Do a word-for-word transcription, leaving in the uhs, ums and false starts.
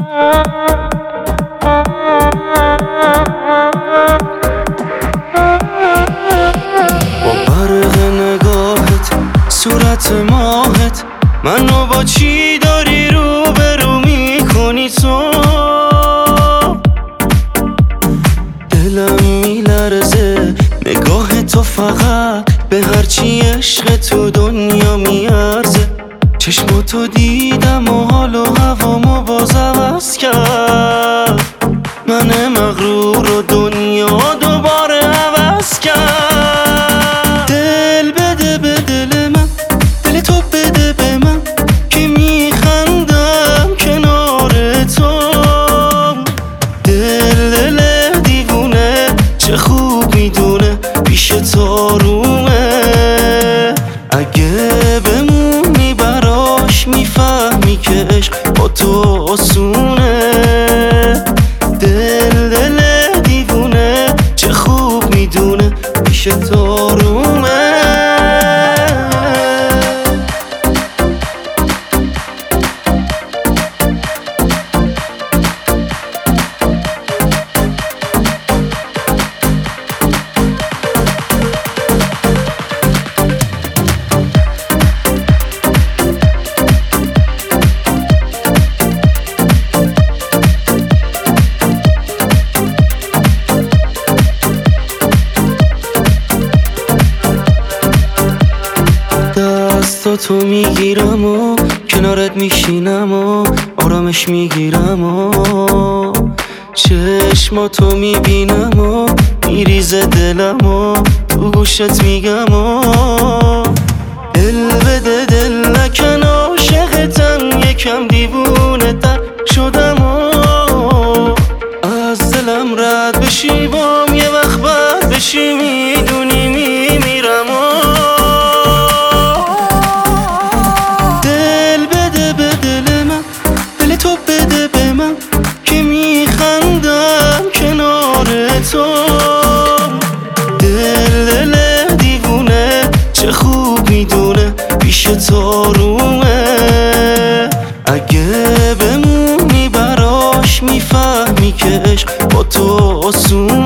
با برق نگاهت صورت ماهت منو با چی داری رو به رو میکنی تو؟ دلم میلرزه نگاه تو فقط به هرچی عشق تو دنیا میارزه. چشماتو دیدم و حال و هوامو باز عوض کرد. من مغرور و دنیا دوباره عوض کرد. دل بده به دل من، دل تو بده به من که میخندم کنار تو. دل دل دیوونه چه خوب میدونه پیش تو رومه. اگه بمونی براش میفهمی که عشق با تو آسونه. دل دل دیوونه چه خوب میدونه پیش تو رومه. دستاتو میگیرم و کنارت میشینم و آرامش میگیرم و چشماتو میبینم و میریزه دلم و تو گوشت میگم و دل بده دل نکن عاشقتم یکم دیوونه تر شدم و از دلم رد بشی بام یه وقت بد بشی میدونی میمیرم و تو بده به من که میخندم کنار تو. دل دل دیوونه چه خوب میدونه پیش تو رومه. اگه بمونی براش میفهمی که عشق با تو آسونه.